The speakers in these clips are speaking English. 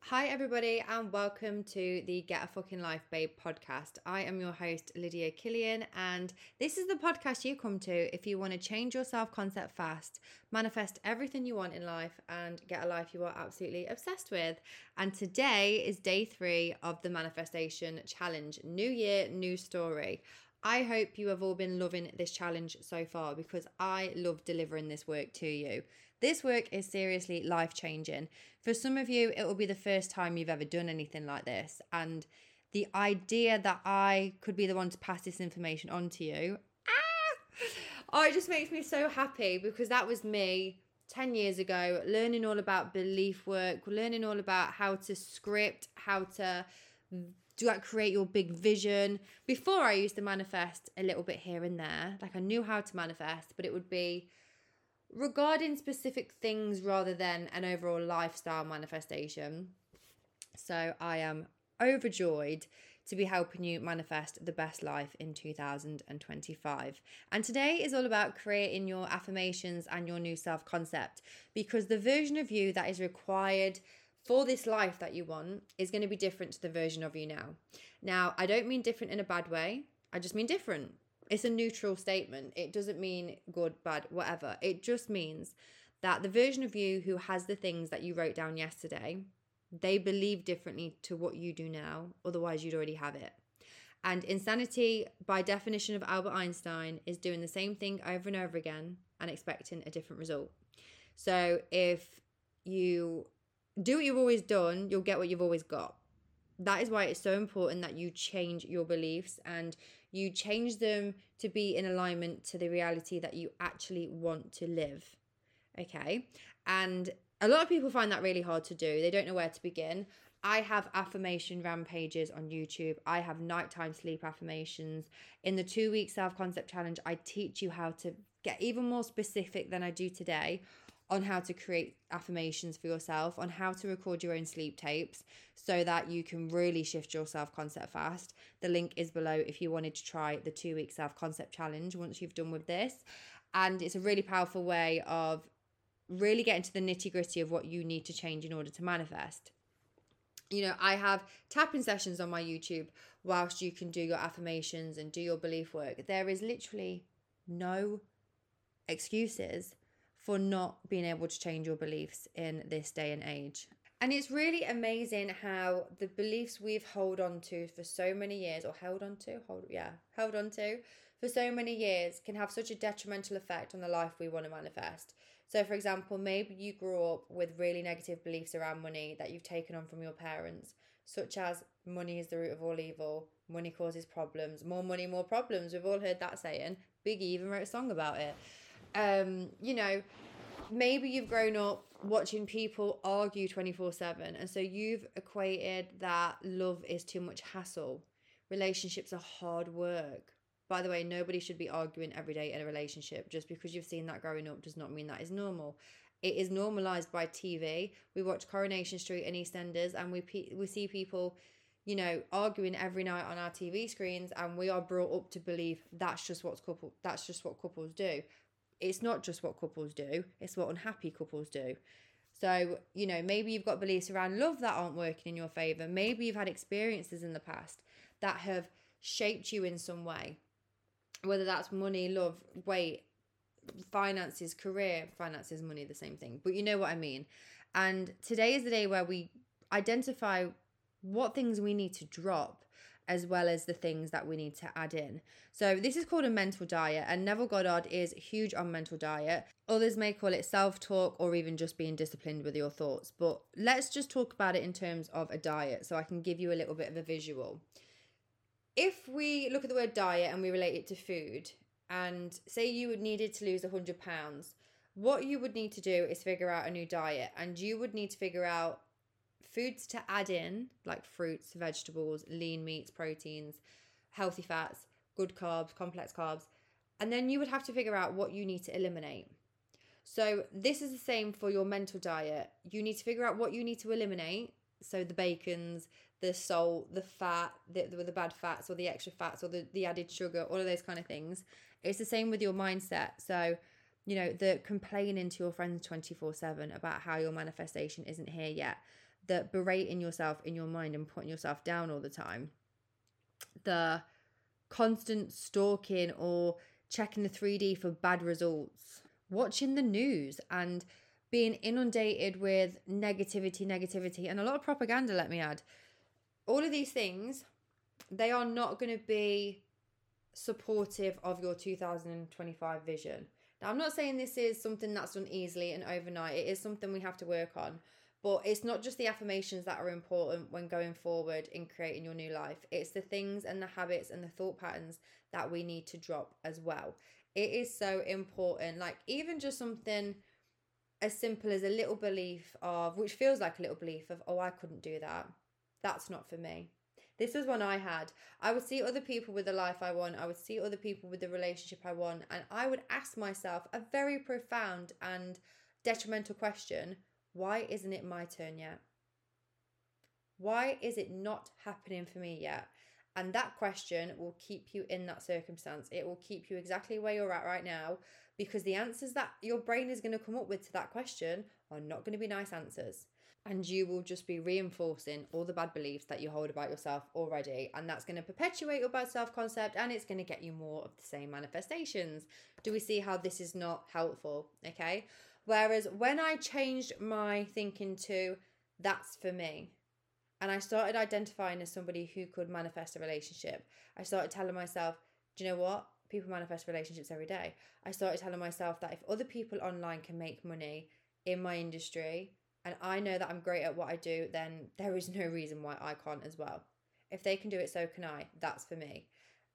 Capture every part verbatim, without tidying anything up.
Hi, everybody, and welcome to the Get a Fucking Life Babe podcast. I am your host, Lydia Killian, and this is the podcast you come to if you want to change your self concept fast, manifest everything you want in life, and get a life you are absolutely obsessed with. And today is day three of the Manifestation Challenge. New year, new story. I hope you have all been loving this challenge so far because I love delivering this work to you. This work is seriously life-changing. For some of you, it will be the first time you've ever done anything like this. And the idea that I could be the one to pass this information on to you, ah, oh, it just makes me so happy because that was me ten years ago, learning all about belief work, learning all about how to script, how to do like create your big vision. Before I used to manifest a little bit here and there, like I knew how to manifest, but it would be regarding specific things rather than an overall lifestyle manifestation. So I am overjoyed to be helping you manifest the best life in two thousand twenty-five. And today is all about creating your affirmations and your new self-concept, because the version of you that is required for this life that you want is going to be different to the version of you now. Now, I don't mean different in a bad way. I just mean different. It's a neutral statement. It doesn't mean good, bad, whatever. It just means that the version of you who has the things that you wrote down yesterday, they believe differently to what you do now. Otherwise, you'd already have it. And insanity, by definition of Albert Einstein, is doing the same thing over and over again and expecting a different result. So if you do what you've always done, you'll get what you've always got. That is why it's so important that you change your beliefs and you change them to be in alignment to the reality that you actually want to live. Okay? And a lot of people find that really hard to do. They don't know where to begin. I have affirmation rampages on YouTube. I have nighttime sleep affirmations. In the two-week self-concept challenge, I teach you how to get even more specific than I do today on how to create affirmations for yourself, on how to record your own sleep tapes so that you can really shift your self-concept fast. The link is below if you wanted to try the two-week self-concept challenge once you've done with this. And it's a really powerful way of really getting to the nitty-gritty of what you need to change in order to manifest. You know, I have tapping sessions on my YouTube whilst you can do your affirmations and do your belief work. There is literally no excuses for not being able to change your beliefs in this day and age. And it's really amazing how the beliefs we've held on to for so many years, or held on to, hold, yeah, held on to for so many years can have such a detrimental effect on the life we want to manifest. So for example, maybe you grew up with really negative beliefs around money that you've taken on from your parents, such as money is the root of all evil, money causes problems, more money, more problems. We've all heard that saying. Biggie even wrote a song about it. Um, you know, maybe you've grown up watching people argue twenty-four seven, and so you've equated that love is too much hassle. Relationships are hard work. By the way, nobody should be arguing every day in a relationship. Just because you've seen that growing up does not mean that is normal. It is normalized by T V. We watch Coronation Street and EastEnders, and we we see people, you know, arguing every night on our T V screens, and we are brought up to believe that's just what's couple that's just what couples do. It's not just what couples do, it's what unhappy couples do. So, you know, maybe you've got beliefs around love that aren't working in your favor. Maybe you've had experiences in the past that have shaped you in some way, whether that's money, love, weight, finances, career, finances, money, the same thing. But you know what I mean. And today is the day where we identify what things we need to drop as well as the things that we need to add in. So this is called a mental diet, and Neville Goddard is huge on mental diet. Others may call it self-talk or even just being disciplined with your thoughts. But let's just talk about it in terms of a diet so I can give you a little bit of a visual. If we look at the word diet and we relate it to food, and say you needed to lose one hundred pounds, what you would need to do is figure out a new diet, and you would need to figure out foods to add in, like fruits, vegetables, lean meats, proteins, healthy fats, good carbs, complex carbs. And then you would have to figure out what you need to eliminate. So this is the same for your mental diet. You need to figure out what you need to eliminate. So the bacons, the salt, the fat, the, the, the bad fats or the extra fats or the, the added sugar, all of those kind of things. It's the same with your mindset. So, you know, the complaining to your friends twenty-four seven about how your manifestation isn't here yet. the berating yourself in your mind and putting yourself down all the time, the constant stalking or checking the three D for bad results, watching the news and being inundated with negativity, negativity, and a lot of propaganda, let me add. All of these things, they are not going to be supportive of your two thousand twenty-five vision. Now, I'm not saying this is something that's done easily and overnight. It is something we have to work on. But it's not just the affirmations that are important when going forward in creating your new life. It's the things and the habits and the thought patterns that we need to drop as well. It is so important. Like even just something as simple as a little belief of, which feels like a little belief of, oh, I couldn't do that. That's not for me. This was one I had. I would see other people with the life I want. I would see other people with the relationship I want. And I would ask myself a very profound and detrimental question. Why isn't it my turn yet? Why is it not happening for me yet? And that question will keep you in that circumstance. It will keep you exactly where you're at right now, because the answers that your brain is going to come up with to that question are not going to be nice answers. And you will just be reinforcing all the bad beliefs that you hold about yourself already. And that's going to perpetuate your bad self-concept, and it's going to get you more of the same manifestations. Do we see how this is not helpful? Okay. Whereas when I changed my thinking to that's for me, and I started identifying as somebody who could manifest a relationship, I started telling myself, do you know what? People manifest relationships every day. I started telling myself that if other people online can make money in my industry, and I know that I'm great at what I do, then there is no reason why I can't as well. If they can do it, so can I. That's for me.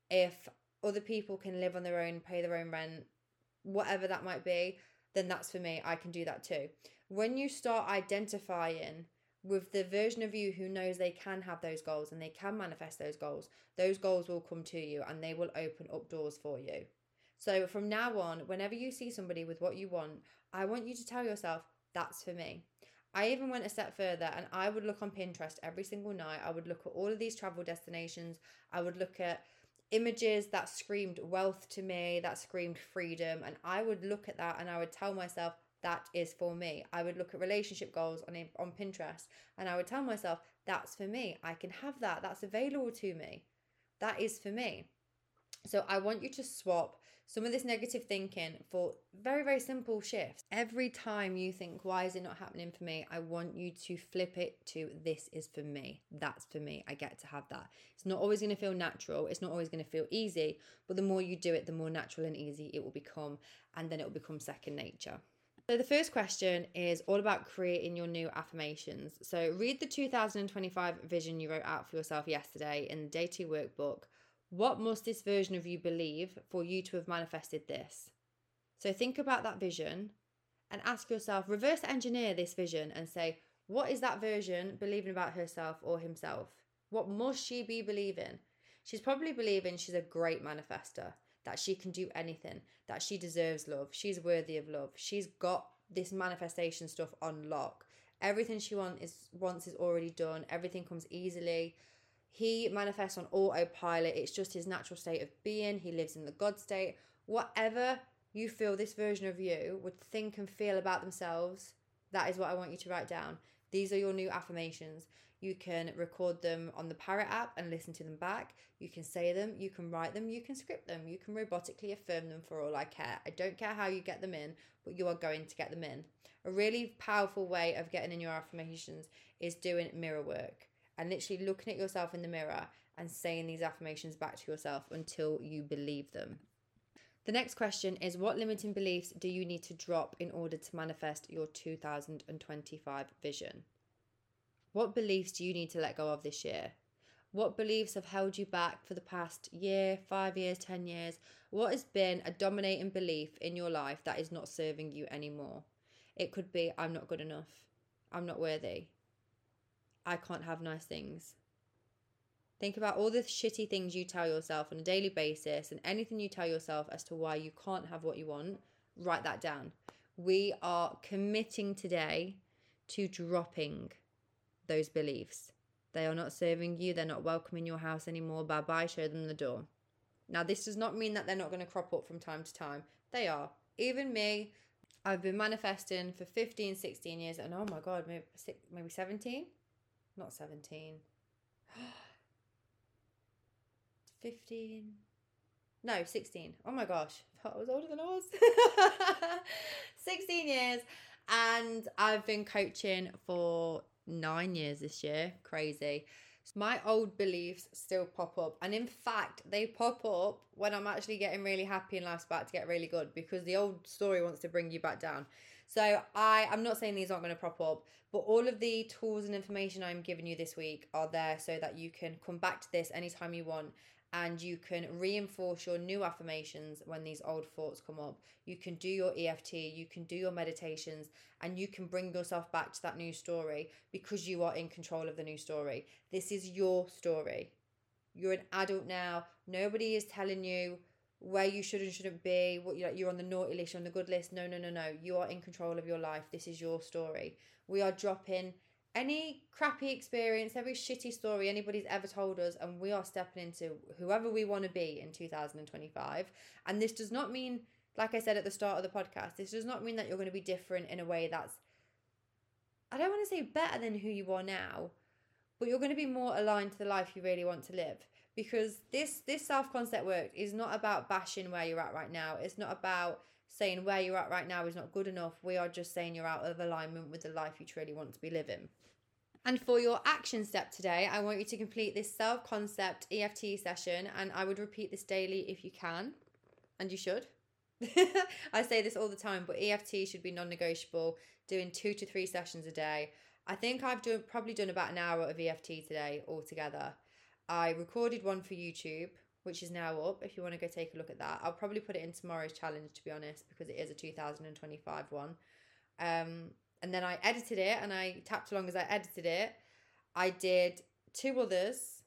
If other people can live on their own, pay their own rent, whatever that might be, then that's for me. I can do that too. When you start identifying with the version of you who knows they can have those goals and they can manifest those goals, those goals will come to you and they will open up doors for you. So from now on, whenever you see somebody with what you want, I want you to tell yourself, that's for me. I even went a step further and I would look on Pinterest every single night. I would look at all of these travel destinations. I would look at images that screamed wealth to me, that screamed freedom. And I would look at that and I would tell myself, that is for me. I would look at relationship goals on, on Pinterest and I would tell myself, that's for me. I can have that. That's available to me. That is for me. So I want you to swap some of this negative thinking for very, very simple shifts. Every time you think, why is it not happening for me? I want you to flip it to, this is for me. That's for me. I get to have that. It's not always going to feel natural. It's not always going to feel easy, but the more you do it, the more natural and easy it will become. And then it will become second nature. So the first question is all about creating your new affirmations. So read the two thousand twenty-five vision you wrote out for yourself yesterday in the day two workbook. What must this version of you believe for you to have manifested this? So think about that vision and ask yourself, reverse engineer this vision and say, what is that version believing about herself or himself? What must she be believing? She's probably believing she's a great manifester, that she can do anything, that she deserves love, she's worthy of love, she's got this manifestation stuff on lock. Everything she want is, wants is already done, everything comes easily. He manifests on autopilot. It's just his natural state of being. He lives in the God state. Whatever you feel this version of you would think and feel about themselves, that is what I want you to write down. These are your new affirmations. You can record them on the Parrot app and listen to them back. You can say them, you can write them, you can script them, you can robotically affirm them for all I care. I don't care how you get them in, but you are going to get them in. A really powerful way of getting in your affirmations is doing mirror work. And literally looking at yourself in the mirror and saying these affirmations back to yourself until you believe them. The next question is, what limiting beliefs do you need to drop in order to manifest your two thousand twenty-five vision? What beliefs do you need to let go of this year? What beliefs have held you back for the past year, five years, ten years? What has been a dominating belief in your life that is not serving you anymore? It could be, I'm not good enough. I'm not worthy. I can't have nice things. Think about all the shitty things you tell yourself on a daily basis and anything you tell yourself as to why you can't have what you want. Write that down. We are committing today to dropping those beliefs. They are not serving you. They're not welcome in your house anymore. Bye-bye. Show them the door. Now, this does not mean that they're not going to crop up from time to time. They are. Even me, I've been manifesting for fifteen, sixteen years, and oh my God, maybe, maybe seventeen. not seventeen. fifteen. No, sixteen. Oh my gosh. I was older than I was. sixteen years. And I've been coaching for nine years this year. Crazy. My old beliefs still pop up. And in fact, they pop up when I'm actually getting really happy and life's about to get really good, because the old story wants to bring you back down. So I, I'm not saying these aren't going to pop up, but all of the tools and information I'm giving you this week are there so that you can come back to this anytime you want, and you can reinforce your new affirmations when these old thoughts come up. You can do your E F T, you can do your meditations, and you can bring yourself back to that new story because you are in control of the new story. This is your story. You're an adult now. Nobody is telling you where you should and shouldn't be, what you're, you're on the naughty list, you're on the good list. No, no, no, no. You are in control of your life. This is your story. We are dropping any crappy experience, every shitty story anybody's ever told us, and we are stepping into whoever we want to be in two thousand twenty-five. And this does not mean, like I said at the start of the podcast, this does not mean that you're going to be different in a way that's, I don't want to say better than who you are now, but you're going to be more aligned to the life you really want to live. Because this this self-concept work is not about bashing where you're at right now. It's not about saying where you're at right now is not good enough. We are just saying you're out of alignment with the life you truly want to be living. And for your action step today, I want you to complete this self-concept E F T session, and I would repeat this daily if you can, and you should. I say this all the time, but E F T should be non-negotiable, doing two to three sessions a day. I think I've done, probably done about an hour of E F T today altogether. I recorded one for YouTube, which is now up if you want to go take a look at that. I'll probably put it in tomorrow's challenge, to be honest, because it is a two thousand twenty-five one. Um, and then I edited it, and I tapped along as I edited it. I did two others,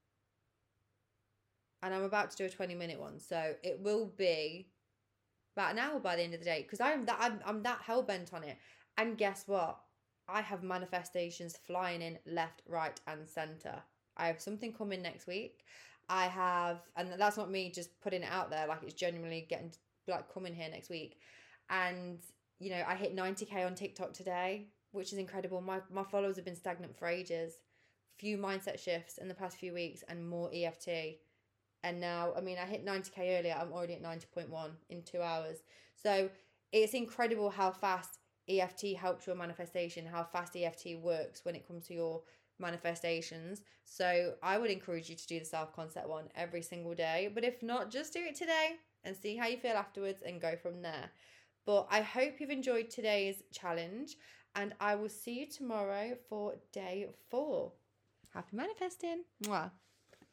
and I'm about to do a twenty minute one. So it will be about an hour by the end of the day, because I'm that I'm, I'm that hell bent on it. And guess what? I have manifestations flying in left, right, and center. I have something coming next week. I have, and that's not me just putting it out there, like it's genuinely getting, like, coming here next week. And, you know, I hit ninety K on TikTok today, which is incredible. My my followers have been stagnant for ages. Few mindset shifts in the past few weeks and more E F T. And now, I mean, I hit ninety K earlier. I'm already at ninety point one in two hours. So it's incredible how fast E F T helps your manifestation, how fast E F T works when it comes to your manifestations. So I would encourage you to do the self-concept one every single day. But if not, just do it today and see how you feel afterwards and go from there. But I hope you've enjoyed today's challenge, and I will see you tomorrow for day four. Happy manifesting. Mwah.